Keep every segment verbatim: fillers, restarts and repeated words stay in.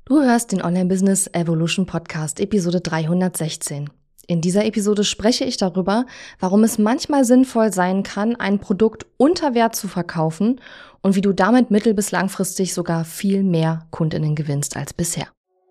Du hörst den Online-Business Evolution Podcast, Episode dreihundertsechzehn. In dieser Episode spreche ich darüber, warum es manchmal sinnvoll sein kann, ein Produkt unter Wert zu verkaufen und wie du damit mittel- bis langfristig sogar viel mehr Kundinnen gewinnst als bisher.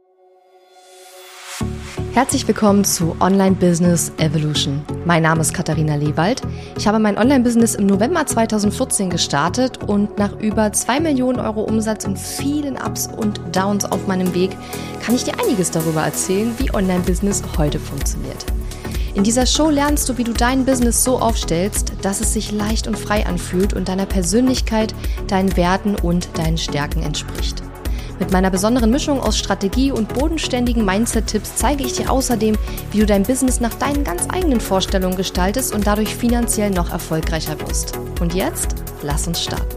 Herzlich willkommen zu Online-Business Evolution. Mein Name ist Katharina Lewald. Ich habe mein Online-Business im November zweitausendvierzehn gestartet und nach über zwei Millionen Euro Umsatz und vielen Ups und Downs auf meinem Weg kann ich dir einiges darüber erzählen, wie Online-Business heute funktioniert. In dieser Show lernst du, wie du dein Business so aufstellst, dass es sich leicht und frei anfühlt und deiner Persönlichkeit, deinen Werten und deinen Stärken entspricht. Mit meiner besonderen Mischung aus Strategie und bodenständigen Mindset-Tipps zeige ich dir außerdem, wie du dein Business nach deinen ganz eigenen Vorstellungen gestaltest und dadurch finanziell noch erfolgreicher wirst. Und jetzt, lass uns starten.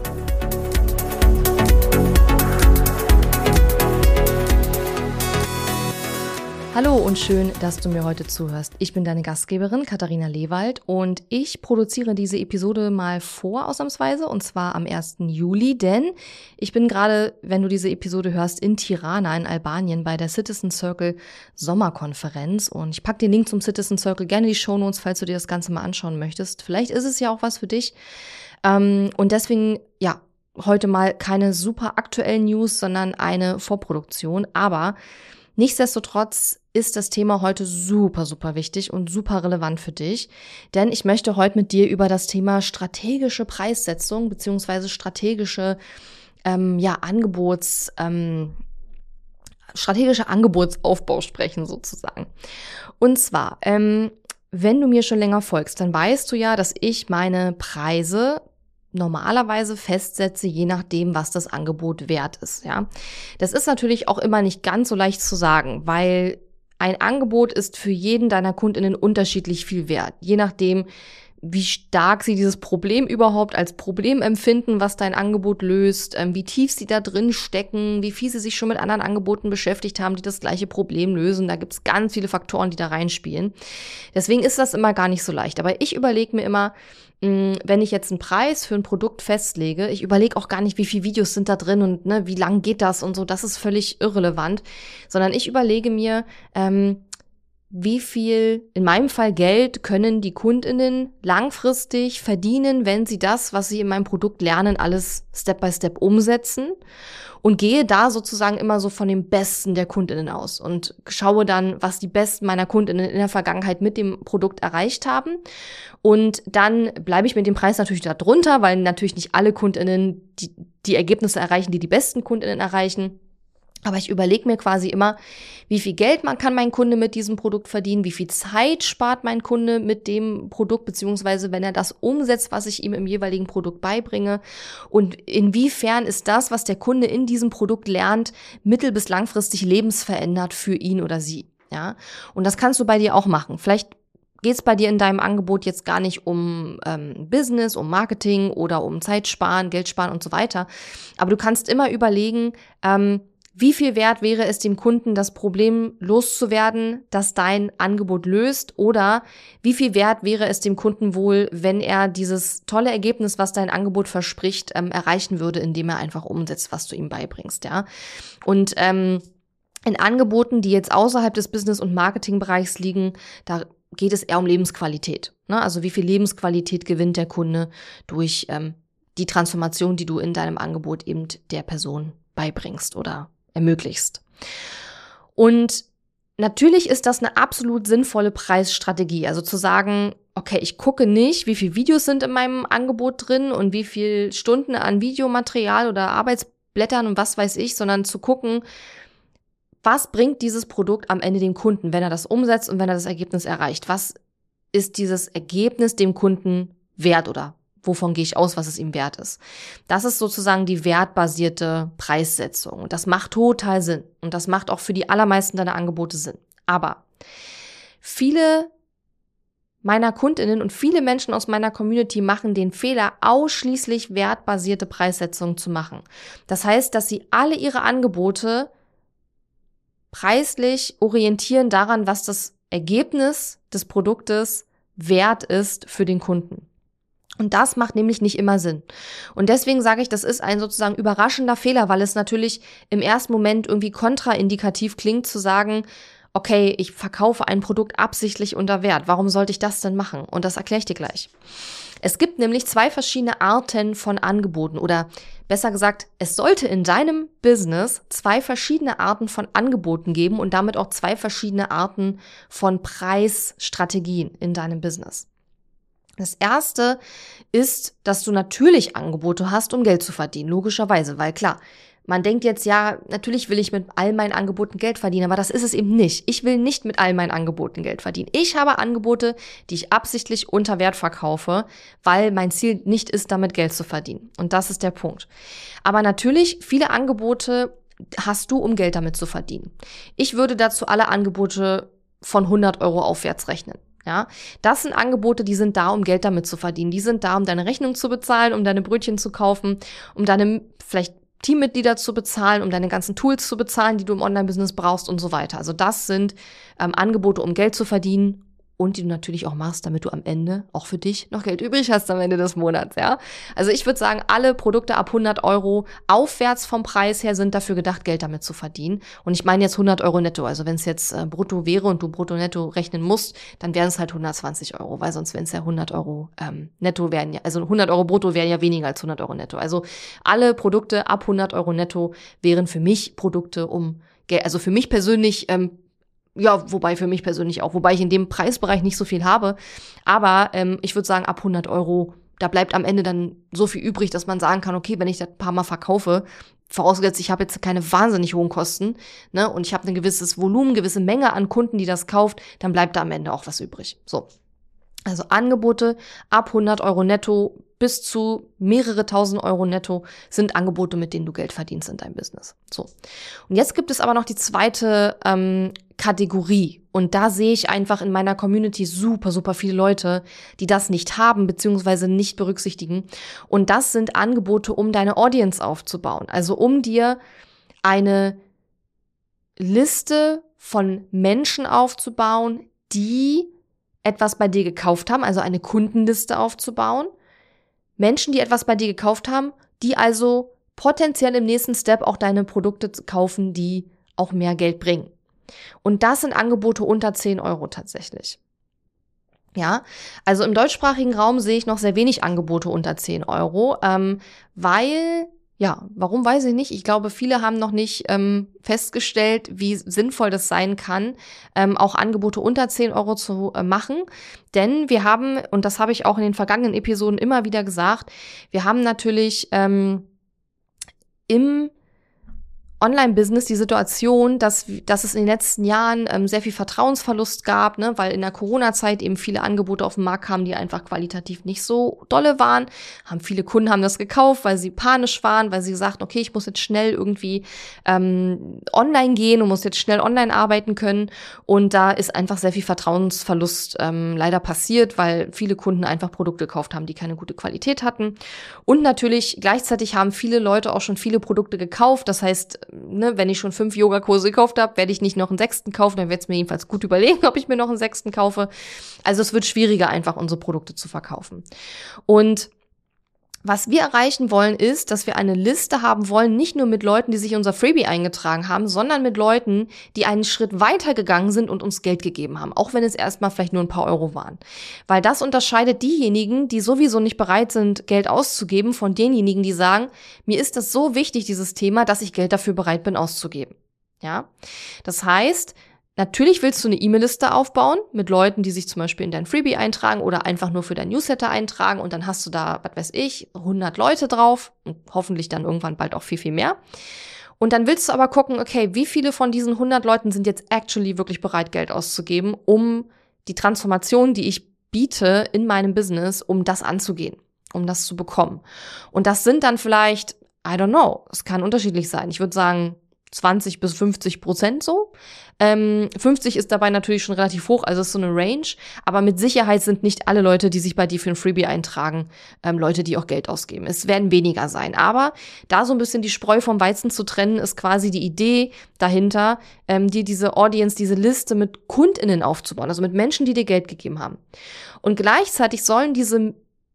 Hallo und schön, dass du mir heute zuhörst. Ich bin deine Gastgeberin Katharina Lewald und ich produziere diese Episode mal vor ausnahmsweise und zwar am ersten Juli, denn ich bin gerade, wenn du diese Episode hörst, in Tirana in Albanien bei der Citizen Circle Sommerkonferenz und ich packe den Link zum Citizen Circle gerne in die Shownotes, falls du dir das Ganze mal anschauen möchtest. Vielleicht ist es ja auch was für dich und deswegen, ja, heute mal keine super aktuellen News, sondern eine Vorproduktion, aber nichtsdestotrotz ist das Thema heute super, super wichtig und super relevant für dich, denn ich möchte heute mit dir über das Thema strategische Preissetzung beziehungsweise strategische ähm, ja, Angebots, ähm, strategischer Angebotsaufbau sprechen sozusagen. Und zwar, ähm, wenn du mir schon länger folgst, dann weißt du ja, dass ich meine Preise normalerweise festsetze, je nachdem, was das Angebot wert ist, ja. Das ist natürlich auch immer nicht ganz so leicht zu sagen, weil ein Angebot ist für jeden deiner KundInnen unterschiedlich viel wert, je nachdem, wie stark sie dieses Problem überhaupt als Problem empfinden, was dein Angebot löst, wie tief sie da drin stecken, wie viel sie sich schon mit anderen Angeboten beschäftigt haben, die das gleiche Problem lösen. Da gibt es ganz viele Faktoren, die da reinspielen. Deswegen ist das immer gar nicht so leicht. Aber ich überlege mir immer, wenn ich jetzt einen Preis für ein Produkt festlege, ich überlege auch gar nicht, wie viele Videos sind da drin und ne, wie lang geht das und so, das ist völlig irrelevant, sondern ich überlege mir, ähm, wie viel, in meinem Fall Geld, können die KundInnen langfristig verdienen, wenn sie das, was sie in meinem Produkt lernen, alles Step by Step umsetzen und gehe da sozusagen immer so von dem Besten der KundInnen aus und schaue dann, was die Besten meiner KundInnen in der Vergangenheit mit dem Produkt erreicht haben und dann bleibe ich mit dem Preis natürlich da drunter, weil natürlich nicht alle KundInnen die, die Ergebnisse erreichen, die die besten KundInnen erreichen. Aber ich überlege mir quasi immer, wie viel Geld man kann mein Kunde mit diesem Produkt verdienen, wie viel Zeit spart mein Kunde mit dem Produkt, beziehungsweise wenn er das umsetzt, was ich ihm im jeweiligen Produkt beibringe und inwiefern ist das, was der Kunde in diesem Produkt lernt, mittel- bis langfristig lebensverändert für ihn oder sie. Ja, und das kannst du bei dir auch machen. Vielleicht geht es bei dir in deinem Angebot jetzt gar nicht um ähm, Business, um Marketing oder um Zeit sparen, Geld sparen und so weiter. Aber du kannst immer überlegen, ähm, wie viel wert wäre es dem Kunden, das Problem loszuwerden, das dein Angebot löst? Oder wie viel wert wäre es dem Kunden wohl, wenn er dieses tolle Ergebnis, was dein Angebot verspricht, ähm, erreichen würde, indem er einfach umsetzt, was du ihm beibringst, ja? Und ähm, in Angeboten, die jetzt außerhalb des Business- und Marketingbereichs liegen, da geht es eher um Lebensqualität, ne? Also wie viel Lebensqualität gewinnt der Kunde durch ähm, die Transformation, die du in deinem Angebot eben der Person beibringst oder ermöglichst. Und natürlich ist das eine absolut sinnvolle Preisstrategie, also zu sagen, okay, ich gucke nicht, wie viele Videos sind in meinem Angebot drin und wie viele Stunden an Videomaterial oder Arbeitsblättern und was weiß ich, sondern zu gucken, was bringt dieses Produkt am Ende dem Kunden, wenn er das umsetzt und wenn er das Ergebnis erreicht. Was ist dieses Ergebnis dem Kunden wert oder wovon gehe ich aus, was es ihm wert ist. Das ist sozusagen die wertbasierte Preissetzung. Und das macht total Sinn. Und das macht auch für die allermeisten deiner Angebote Sinn. Aber viele meiner KundInnen und viele Menschen aus meiner Community machen den Fehler, ausschließlich wertbasierte Preissetzung zu machen. Das heißt, dass sie alle ihre Angebote preislich orientieren daran, was das Ergebnis des Produktes wert ist für den Kunden. Und das macht nämlich nicht immer Sinn. Und deswegen sage ich, das ist ein sozusagen überraschender Fehler, weil es natürlich im ersten Moment irgendwie kontraindikativ klingt, zu sagen, okay, ich verkaufe ein Produkt absichtlich unter Wert. Warum sollte ich das denn machen? Und das erkläre ich dir gleich. Es gibt nämlich zwei verschiedene Arten von Angeboten oder besser gesagt, es sollte in deinem Business zwei verschiedene Arten von Angeboten geben und damit auch zwei verschiedene Arten von Preisstrategien in deinem Business. Das erste ist, dass du natürlich Angebote hast, um Geld zu verdienen, logischerweise, weil klar, man denkt jetzt, ja, natürlich will ich mit all meinen Angeboten Geld verdienen, aber das ist es eben nicht. Ich will nicht mit all meinen Angeboten Geld verdienen. Ich habe Angebote, die ich absichtlich unter Wert verkaufe, weil mein Ziel nicht ist, damit Geld zu verdienen. Und das ist der Punkt. Aber natürlich, viele Angebote hast du, um Geld damit zu verdienen. Ich würde dazu alle Angebote von hundert Euro aufwärts rechnen. Ja, das sind Angebote, die sind da, um Geld damit zu verdienen. Die sind da, um deine Rechnung zu bezahlen, um deine Brötchen zu kaufen, um deine vielleicht Teammitglieder zu bezahlen, um deine ganzen Tools zu bezahlen, die du im Online-Business brauchst und so weiter. Also das sind ähm, Angebote, um Geld zu verdienen und die du natürlich auch machst, damit du am Ende auch für dich noch Geld übrig hast am Ende des Monats, ja. Also ich würde sagen, alle Produkte ab hundert Euro aufwärts vom Preis her sind dafür gedacht, Geld damit zu verdienen. Und ich meine jetzt hundert Euro netto. Also wenn es jetzt äh, brutto wäre und du brutto netto rechnen musst, dann wären es halt hundertzwanzig Euro, weil sonst wären es ja hundert Euro ähm, netto wären ja, also hundert Euro brutto wären ja weniger als hundert Euro netto. Also alle Produkte ab hundert Euro netto wären für mich Produkte um Geld, also für mich persönlich ähm, ja, wobei für mich persönlich auch, wobei ich in dem Preisbereich nicht so viel habe. Aber ähm, ich würde sagen, ab hundert Euro, da bleibt am Ende dann so viel übrig, dass man sagen kann, okay, wenn ich das ein paar Mal verkaufe, vorausgesetzt, ich habe jetzt keine wahnsinnig hohen Kosten, ne, und ich habe ein gewisses Volumen, gewisse Menge an Kunden, die das kauft, dann bleibt da am Ende auch was übrig. So. Also Angebote ab hundert Euro netto bis zu mehrere tausend Euro netto sind Angebote, mit denen du Geld verdienst in deinem Business. So. Und jetzt gibt es aber noch die zweite ähm, Kategorie. Und da sehe ich einfach in meiner Community super, super viele Leute, die das nicht haben, beziehungsweise nicht berücksichtigen. Und das sind Angebote, um deine Audience aufzubauen. Also um dir eine Liste von Menschen aufzubauen, die etwas bei dir gekauft haben, also eine Kundenliste aufzubauen. Menschen, die etwas bei dir gekauft haben, die also potenziell im nächsten Step auch deine Produkte kaufen, die auch mehr Geld bringen. Und das sind Angebote unter zehn Euro tatsächlich. Ja, also im deutschsprachigen Raum sehe ich noch sehr wenig Angebote unter zehn Euro, ähm, weil, ja, warum weiß ich nicht. Ich glaube, viele haben noch nicht ähm, festgestellt, wie sinnvoll das sein kann, ähm, auch Angebote unter zehn Euro zu äh, machen. Denn wir haben, und das habe ich auch in den vergangenen Episoden immer wieder gesagt, wir haben natürlich ähm, im Online-Business die Situation, dass, dass es in den letzten Jahren ähm, sehr viel Vertrauensverlust gab, ne, weil in der Corona-Zeit eben viele Angebote auf den Markt kamen, die einfach qualitativ nicht so dolle waren. Haben viele Kunden haben das gekauft, weil sie panisch waren, weil sie sagten, okay, ich muss jetzt schnell irgendwie ähm, online gehen und muss jetzt schnell online arbeiten können. Und da ist einfach sehr viel Vertrauensverlust ähm, leider passiert, weil viele Kunden einfach Produkte gekauft haben, die keine gute Qualität hatten. Und natürlich gleichzeitig haben viele Leute auch schon viele Produkte gekauft. Das heißt, Ne, wenn ich schon fünf Yogakurse gekauft habe, werde ich nicht noch einen sechsten kaufen, dann werde ich es mir jedenfalls gut überlegen, ob ich mir noch einen sechsten kaufe. Also es wird schwieriger, einfach unsere Produkte zu verkaufen. Und was wir erreichen wollen, ist, dass wir eine Liste haben wollen, nicht nur mit Leuten, die sich unser Freebie eingetragen haben, sondern mit Leuten, die einen Schritt weiter gegangen sind und uns Geld gegeben haben, auch wenn es erstmal vielleicht nur ein paar Euro waren. Weil das unterscheidet diejenigen, die sowieso nicht bereit sind, Geld auszugeben, von denjenigen, die sagen, mir ist das so wichtig, dieses Thema, dass ich Geld dafür bereit bin auszugeben. Ja, das heißt, natürlich willst du eine E-Mail-Liste aufbauen mit Leuten, die sich zum Beispiel in dein Freebie eintragen oder einfach nur für dein Newsletter eintragen und dann hast du da, was weiß ich, hundert Leute drauf und hoffentlich dann irgendwann bald auch viel, viel mehr. Und dann willst du aber gucken, okay, wie viele von diesen hundert Leuten sind jetzt actually wirklich bereit, Geld auszugeben, um die Transformation, die ich biete in meinem Business, um das anzugehen, um das zu bekommen. Und das sind dann vielleicht, I don't know, es kann unterschiedlich sein. Ich würde sagen, zwanzig bis fünfzig Prozent so. Ähm, fünfzig ist dabei natürlich schon relativ hoch, also ist so eine Range. Aber mit Sicherheit sind nicht alle Leute, die sich bei dir für ein Freebie eintragen, ähm, Leute, die auch Geld ausgeben. Es werden weniger sein. Aber da so ein bisschen die Spreu vom Weizen zu trennen, ist quasi die Idee dahinter, ähm, dir diese Audience, diese Liste mit KundInnen aufzubauen, also mit Menschen, die dir Geld gegeben haben. Und gleichzeitig sollen diese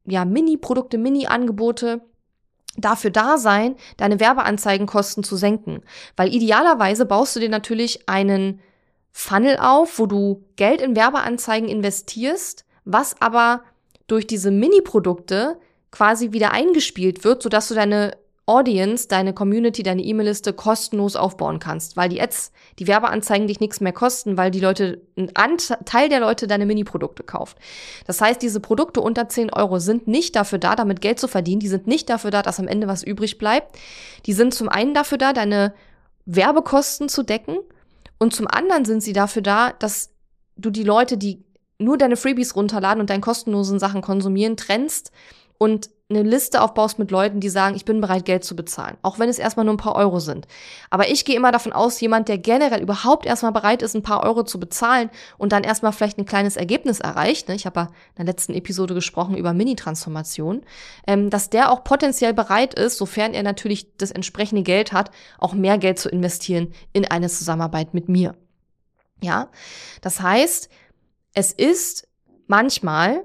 ja, Mini-Produkte, Mini-Angebote dafür da sein, deine Werbeanzeigenkosten zu senken. Weil idealerweise baust du dir natürlich einen Funnel auf, wo du Geld in Werbeanzeigen investierst, was aber durch diese Mini-Produkte quasi wieder eingespielt wird, sodass du deine Audience, deine Community, deine E-Mail-Liste kostenlos aufbauen kannst, weil die Ads, die Werbeanzeigen dich nichts mehr kosten, weil die Leute, ein Anteil der Leute deine Mini-Produkte kauft. Das heißt, diese Produkte unter zehn Euro sind nicht dafür da, damit Geld zu verdienen, die sind nicht dafür da, dass am Ende was übrig bleibt. Die sind zum einen dafür da, deine Werbekosten zu decken und zum anderen sind sie dafür da, dass du die Leute, die nur deine Freebies runterladen und deine kostenlosen Sachen konsumieren, trennst und eine Liste aufbaust mit Leuten, die sagen, ich bin bereit, Geld zu bezahlen. Auch wenn es erstmal nur ein paar Euro sind. Aber ich gehe immer davon aus, jemand, der generell überhaupt erstmal bereit ist, ein paar Euro zu bezahlen und dann erstmal vielleicht ein kleines Ergebnis erreicht, ne? Ich habe ja in der letzten Episode gesprochen über Mini-Transformation, ähm, dass der auch potenziell bereit ist, sofern er natürlich das entsprechende Geld hat, auch mehr Geld zu investieren in eine Zusammenarbeit mit mir. Ja, das heißt, es ist manchmal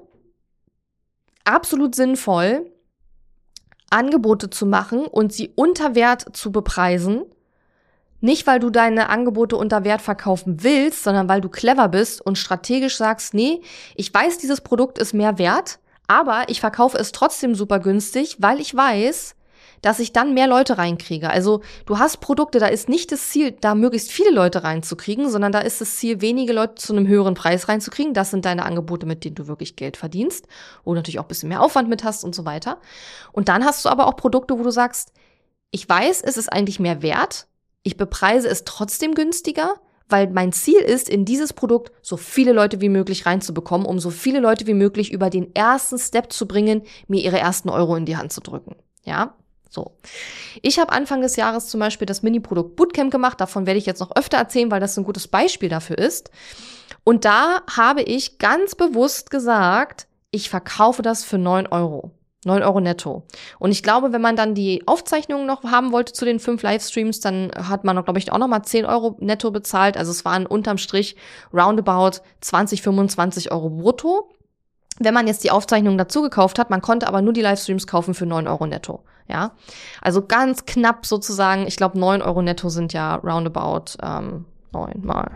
absolut sinnvoll, Angebote zu machen und sie unter Wert zu bepreisen. Nicht, weil du deine Angebote unter Wert verkaufen willst, sondern weil du clever bist und strategisch sagst, nee, ich weiß, dieses Produkt ist mehr wert, aber ich verkaufe es trotzdem super günstig, weil ich weiß, dass ich dann mehr Leute reinkriege. Also du hast Produkte, da ist nicht das Ziel, da möglichst viele Leute reinzukriegen, sondern da ist das Ziel, wenige Leute zu einem höheren Preis reinzukriegen. Das sind deine Angebote, mit denen du wirklich Geld verdienst, wo du natürlich auch ein bisschen mehr Aufwand mit hast und so weiter. Und dann hast du aber auch Produkte, wo du sagst, ich weiß, es ist eigentlich mehr wert, ich bepreise es trotzdem günstiger, weil mein Ziel ist, in dieses Produkt so viele Leute wie möglich reinzubekommen, um so viele Leute wie möglich über den ersten Step zu bringen, mir ihre ersten Euro in die Hand zu drücken. Ja? So. Ich habe Anfang des Jahres zum Beispiel das Mini-Produkt Bootcamp gemacht. Davon werde ich jetzt noch öfter erzählen, weil das ein gutes Beispiel dafür ist. Und da habe ich ganz bewusst gesagt, ich verkaufe das für neun Euro. neun Euro netto. Und ich glaube, wenn man dann die Aufzeichnungen noch haben wollte zu den fünf Livestreams, dann hat man, glaube ich, auch noch mal zehn Euro netto bezahlt. Also es waren unterm Strich roundabout zwanzig, fünfundzwanzig Euro brutto. Wenn man jetzt die Aufzeichnungen dazu gekauft hat, man konnte aber nur die Livestreams kaufen für neun Euro netto. Ja, also ganz knapp sozusagen, ich glaube neun Euro netto sind ja roundabout ähm, neun mal.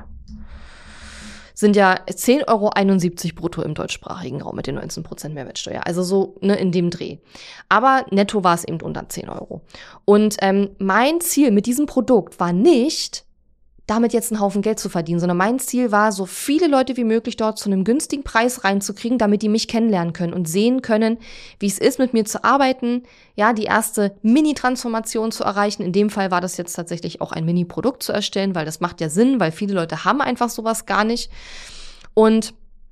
Sind ja zehn Euro einundsiebzig brutto im deutschsprachigen Raum mit den neunzehn Prozent Mehrwertsteuer. Also so ne, in dem Dreh. Aber netto war es eben unter zehn Euro. Und ähm, mein Ziel mit diesem Produkt war nicht, damit jetzt einen Haufen Geld zu verdienen, sondern mein Ziel war, so viele Leute wie möglich dort zu einem günstigen Preis reinzukriegen, damit die mich kennenlernen können und sehen können, wie es ist, mit mir zu arbeiten, ja, die erste Mini-Transformation zu erreichen. In dem Fall war das jetzt tatsächlich auch ein Mini-Produkt zu erstellen, weil das macht ja Sinn, weil viele Leute haben einfach sowas gar nicht. Und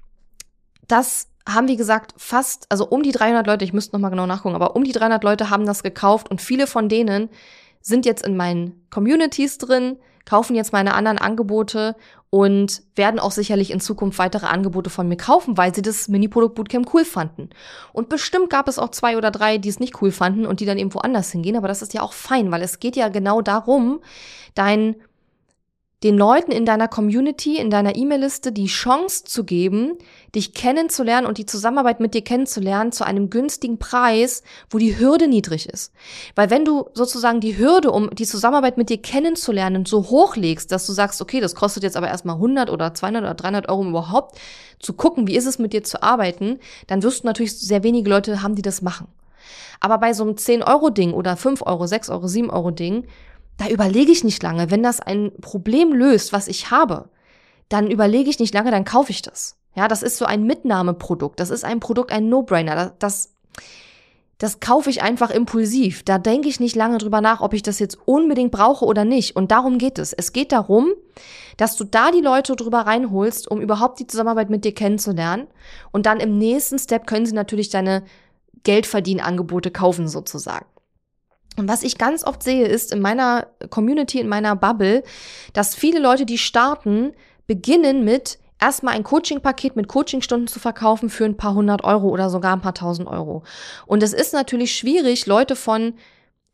das haben, wie gesagt, fast, also um die dreihundert Leute, ich müsste nochmal genau nachgucken, aber um die dreihundert Leute haben das gekauft und viele von denen sind jetzt in meinen Communities drin, kaufen jetzt meine anderen Angebote und werden auch sicherlich in Zukunft weitere Angebote von mir kaufen, weil sie das Mini-Produkt Bootcamp cool fanden. Und bestimmt gab es auch zwei oder drei, die es nicht cool fanden und die dann eben woanders hingehen, aber das ist ja auch fein, weil es geht ja genau darum, dein den Leuten in deiner Community, in deiner E-Mail-Liste die Chance zu geben, dich kennenzulernen und die Zusammenarbeit mit dir kennenzulernen zu einem günstigen Preis, wo die Hürde niedrig ist. Weil wenn du sozusagen die Hürde, um die Zusammenarbeit mit dir kennenzulernen, so hochlegst, dass du sagst, okay, das kostet jetzt aber erstmal hundert oder zweihundert oder dreihundert Euro, um überhaupt zu gucken, wie ist es mit dir zu arbeiten, dann wirst du natürlich sehr wenige Leute haben, die das machen. Aber bei so einem zehn Euro Ding oder fünf Euro, sechs Euro, sieben Euro Ding, da überlege ich nicht lange. Wenn das ein Problem löst, was ich habe, dann überlege ich nicht lange, dann kaufe ich das. Ja, das ist so ein Mitnahmeprodukt. Das ist ein Produkt, ein No-Brainer. Das, das, das kaufe ich einfach impulsiv. Da denke ich nicht lange drüber nach, ob ich das jetzt unbedingt brauche oder nicht. Und darum geht es. Es geht darum, dass du da die Leute drüber reinholst, um überhaupt die Zusammenarbeit mit dir kennenzulernen. Und dann im nächsten Step können sie natürlich deine Geldverdienangebote kaufen sozusagen. Und was ich ganz oft sehe, ist in meiner Community, in meiner Bubble, dass viele Leute, die starten, beginnen mit erstmal ein Coaching-Paket mit Coachingstunden zu verkaufen für ein paar hundert Euro oder sogar ein paar tausend Euro. Und es ist natürlich schwierig, Leute von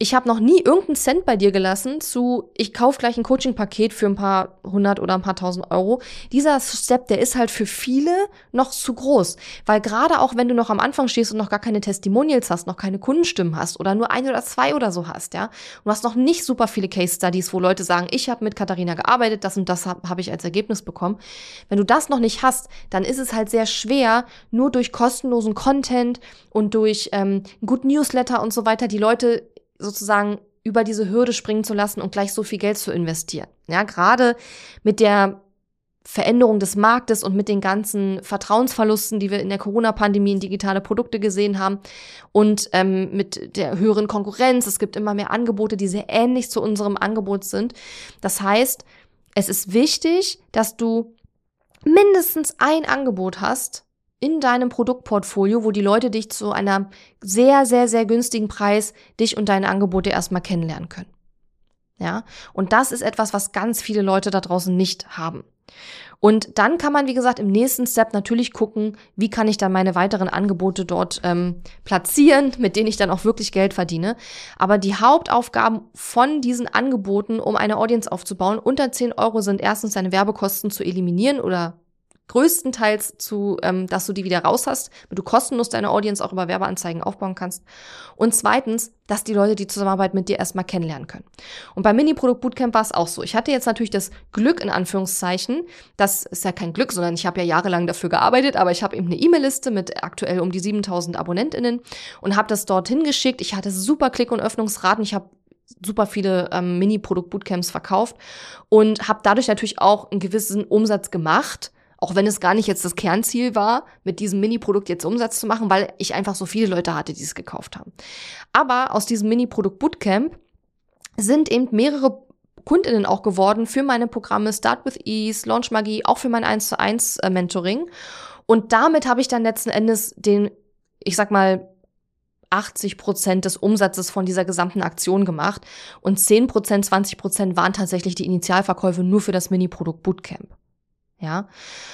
ich habe noch nie irgendeinen Cent bei dir gelassen zu, ich kaufe gleich ein Coaching-Paket für ein paar hundert oder ein paar tausend Euro. Dieser Step, der ist halt für viele noch zu groß. Weil gerade auch, wenn du noch am Anfang stehst und noch gar keine Testimonials hast, noch keine Kundenstimmen hast oder nur ein oder zwei oder so hast, ja, und du hast noch nicht super viele Case-Studies, wo Leute sagen, ich habe mit Katharina gearbeitet, das und das habe hab ich als Ergebnis bekommen. Wenn du das noch nicht hast, dann ist es halt sehr schwer, nur durch kostenlosen Content und durch ähm, Good Newsletter und so weiter die Leute sozusagen über diese Hürde springen zu lassen und gleich so viel Geld zu investieren. Ja, gerade mit der Veränderung des Marktes und mit den ganzen Vertrauensverlusten, die wir in der Corona-Pandemie in digitale Produkte gesehen haben und ähm, mit der höheren Konkurrenz. Es gibt immer mehr Angebote, die sehr ähnlich zu unserem Angebot sind. Das heißt, es ist wichtig, dass du mindestens ein Angebot hast in deinem Produktportfolio, wo die Leute dich zu einem sehr, sehr, sehr günstigen Preis, dich und deine Angebote erstmal kennenlernen können. Ja, und das ist etwas, was ganz viele Leute da draußen nicht haben. Und dann kann man, wie gesagt, im nächsten Step natürlich gucken, wie kann ich dann meine weiteren Angebote dort ähm, platzieren, mit denen ich dann auch wirklich Geld verdiene. Aber die Hauptaufgaben von diesen Angeboten, um eine Audience aufzubauen, unter zehn Euro sind erstens deine Werbekosten zu eliminieren oder größtenteils zu, ähm, dass du die wieder raus hast, damit du kostenlos deine Audience auch über Werbeanzeigen aufbauen kannst. Und zweitens, dass die Leute die Zusammenarbeit mit dir erstmal kennenlernen können. Und beim Mini-Produkt-Bootcamp war es auch so. Ich hatte jetzt natürlich das Glück, in Anführungszeichen, das ist ja kein Glück, sondern ich habe ja jahrelang dafür gearbeitet, aber ich habe eben eine E-Mail-Liste mit aktuell um die siebentausend AbonnentInnen und habe das dorthin geschickt. Ich hatte super Klick- und Öffnungsraten. Ich habe super viele ähm, Mini-Produkt-Bootcamps verkauft und habe dadurch natürlich auch einen gewissen Umsatz gemacht, auch wenn es gar nicht jetzt das Kernziel war, mit diesem Mini-Produkt jetzt Umsatz zu machen, weil ich einfach so viele Leute hatte, die es gekauft haben. Aber aus diesem Mini-Produkt-Bootcamp sind eben mehrere KundInnen auch geworden für meine Programme Start with Ease, Launch Magie, auch für mein eins zu eins Mentoring. Und damit habe ich dann letzten Endes den, ich sag mal, achtzig Prozent des Umsatzes von dieser gesamten Aktion gemacht. Und zehn Prozent, zwanzig Prozent waren tatsächlich die Initialverkäufe nur für das Mini-Produkt-Bootcamp. Ja.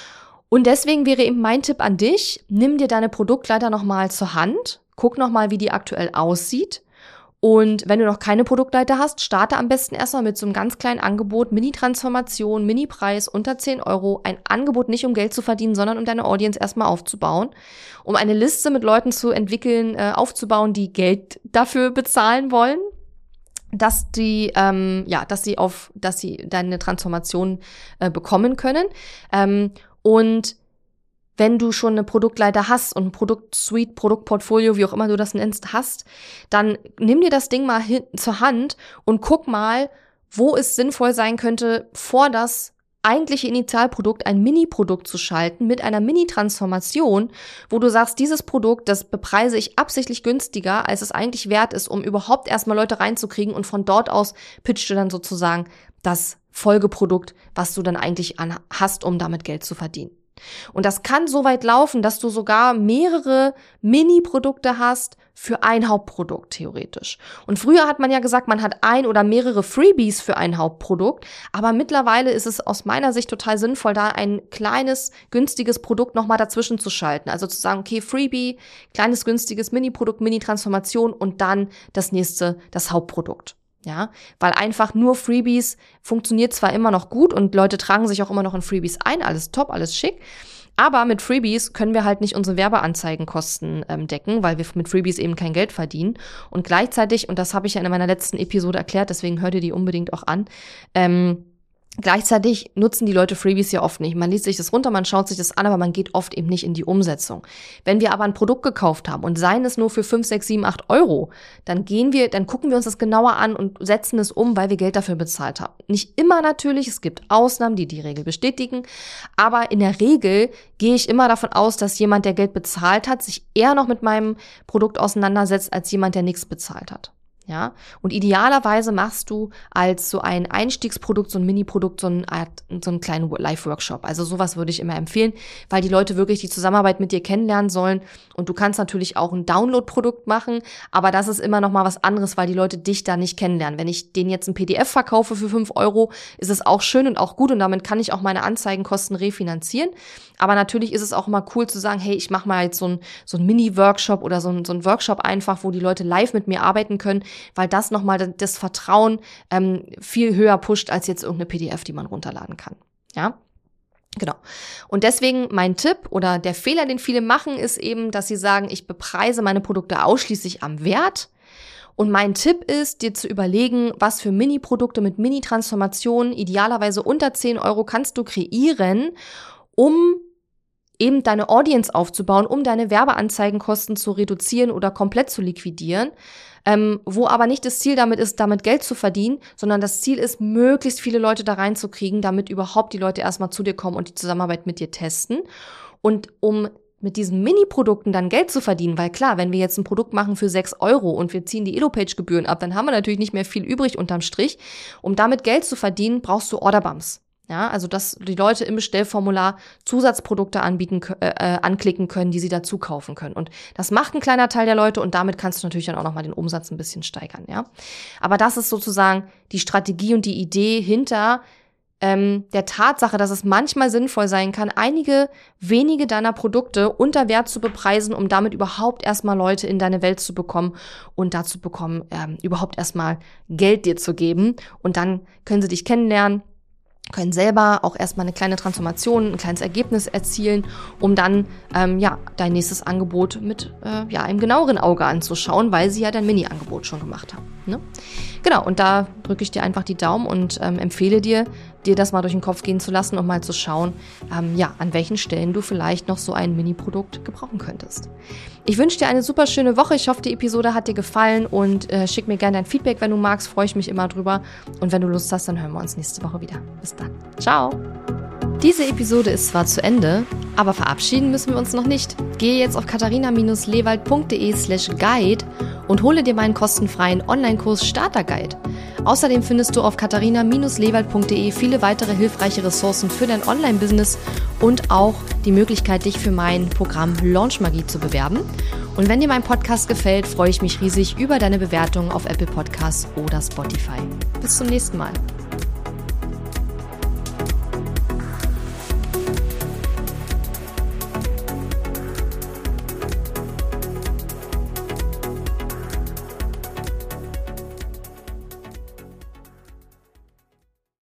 Und deswegen wäre eben mein Tipp an dich, nimm dir deine Produktleiter nochmal zur Hand, guck nochmal, wie die aktuell aussieht. Und wenn du noch keine Produktleiter hast, starte am besten erstmal mit so einem ganz kleinen Angebot, Mini-Transformation, Mini-Preis unter zehn Euro. Ein Angebot nicht, um Geld zu verdienen, sondern um deine Audience erstmal aufzubauen. Um eine Liste mit Leuten zu entwickeln, äh, aufzubauen, die Geld dafür bezahlen wollen, dass die, ähm, ja, dass sie auf, dass sie deine Transformation äh, bekommen können. Ähm, und wenn du schon eine Produktleiter hast und ein Produktsuite, Produktportfolio, wie auch immer du das nennst, hast, dann nimm dir das Ding mal hin, zur Hand und guck mal, wo es sinnvoll sein könnte, vor das eigentliche Initialprodukt ein Mini-Produkt zu schalten mit einer Mini-Transformation, wo du sagst, dieses Produkt, das bepreise ich absichtlich günstiger, als es eigentlich wert ist, um überhaupt erstmal Leute reinzukriegen, und von dort aus pitchst du dann sozusagen das Folgeprodukt, was du dann eigentlich an hast, um damit Geld zu verdienen. Und das kann so weit laufen, dass du sogar mehrere Mini-Produkte hast für ein Hauptprodukt theoretisch. Und früher hat man ja gesagt, man hat ein oder mehrere Freebies für ein Hauptprodukt, aber mittlerweile ist es aus meiner Sicht total sinnvoll, da ein kleines, günstiges Produkt nochmal dazwischen zu schalten. Also zu sagen, okay, Freebie, kleines, günstiges Mini-Produkt, Mini-Transformation und dann das nächste, das Hauptprodukt. Ja, weil einfach nur Freebies funktioniert zwar immer noch gut und Leute tragen sich auch immer noch in Freebies ein, alles top, alles schick, aber mit Freebies können wir halt nicht unsere Werbeanzeigenkosten ähm, decken, weil wir mit Freebies eben kein Geld verdienen. Und gleichzeitig, und das habe ich ja in meiner letzten Episode erklärt, deswegen hört ihr die unbedingt auch an, ähm, gleichzeitig nutzen die Leute Freebies ja oft nicht. Man liest sich das runter, man schaut sich das an, aber man geht oft eben nicht in die Umsetzung. Wenn wir aber ein Produkt gekauft haben und seien es nur für fünf, sechs, sieben, acht Euro, dann gehen wir, dann gucken wir uns das genauer an und setzen es um, weil wir Geld dafür bezahlt haben. Nicht immer natürlich, es gibt Ausnahmen, die die Regel bestätigen, aber in der Regel gehe ich immer davon aus, dass jemand, der Geld bezahlt hat, sich eher noch mit meinem Produkt auseinandersetzt, als jemand, der nichts bezahlt hat. Ja, und idealerweise machst du als so ein Einstiegsprodukt, so ein Mini-Produkt, so, ein Art, so einen kleinen Live-Workshop. Also sowas würde ich immer empfehlen, weil die Leute wirklich die Zusammenarbeit mit dir kennenlernen sollen. Und du kannst natürlich auch ein Download-Produkt machen, aber das ist immer noch mal was anderes, weil die Leute dich da nicht kennenlernen. Wenn ich denen jetzt ein P D F verkaufe für fünf Euro, ist es auch schön und auch gut und damit kann ich auch meine Anzeigenkosten refinanzieren. Aber natürlich ist es auch immer cool zu sagen, hey, ich mache mal jetzt so ein, so ein Mini-Workshop oder so ein, so ein Workshop einfach, wo die Leute live mit mir arbeiten können, weil das nochmal das Vertrauen ähm, viel höher pusht als jetzt irgendeine P D F, die man runterladen kann. Ja. Genau. Und deswegen mein Tipp oder der Fehler, den viele machen, ist eben, dass sie sagen, ich bepreise meine Produkte ausschließlich am Wert. Und mein Tipp ist, dir zu überlegen, was für Mini-Produkte mit Mini-Transformationen, idealerweise unter zehn Euro, kannst du kreieren, um eben deine Audience aufzubauen, um deine Werbeanzeigenkosten zu reduzieren oder komplett zu liquidieren, ähm, wo aber nicht das Ziel damit ist, damit Geld zu verdienen, sondern das Ziel ist, möglichst viele Leute da reinzukriegen, damit überhaupt die Leute erstmal zu dir kommen und die Zusammenarbeit mit dir testen. Und um mit diesen Mini-Produkten dann Geld zu verdienen, weil klar, wenn wir jetzt ein Produkt machen für sechs Euro und wir ziehen die Elo-Page-Gebühren ab, dann haben wir natürlich nicht mehr viel übrig unterm Strich. Um damit Geld zu verdienen, brauchst du Orderbumps. Ja, also dass die Leute im Bestellformular Zusatzprodukte anbieten, äh, anklicken können, die sie dazu kaufen können. Und das macht ein kleiner Teil der Leute und damit kannst du natürlich dann auch nochmal den Umsatz ein bisschen steigern, ja. Aber das ist sozusagen die Strategie und die Idee hinter ähm, der Tatsache, dass es manchmal sinnvoll sein kann, einige wenige deiner Produkte unter Wert zu bepreisen, um damit überhaupt erstmal Leute in deine Welt zu bekommen und dazu bekommen, ähm, überhaupt erstmal Geld dir zu geben. Und dann können sie dich kennenlernen, können selber auch erstmal eine kleine Transformation, ein kleines Ergebnis erzielen, um dann ähm, ja dein nächstes Angebot mit äh, ja einem genaueren Auge anzuschauen, weil sie ja dein Mini-Angebot schon gemacht haben. Ne? Genau, und da drücke ich dir einfach die Daumen und ähm, empfehle dir, dir das mal durch den Kopf gehen zu lassen und mal zu schauen, ähm, ja, an welchen Stellen du vielleicht noch so ein Mini-Produkt gebrauchen könntest. Ich wünsche dir eine super schöne Woche. Ich hoffe, die Episode hat dir gefallen und äh, schick mir gerne dein Feedback, wenn du magst. Freue ich mich immer drüber. Und wenn du Lust hast, dann hören wir uns nächste Woche wieder. Bis dann. Ciao. Diese Episode ist zwar zu Ende, aber verabschieden müssen wir uns noch nicht. Gehe jetzt auf katharina-lewald.de slash guide und hole dir meinen kostenfreien Online-Kurs Starter-Guide. Außerdem findest du auf katharina-lewald.de viele weitere hilfreiche Ressourcen für dein Online-Business und auch die Möglichkeit, dich für mein Programm Launch Magie zu bewerben. Und wenn dir mein Podcast gefällt, freue ich mich riesig über deine Bewertung auf Apple Podcasts oder Spotify. Bis zum nächsten Mal.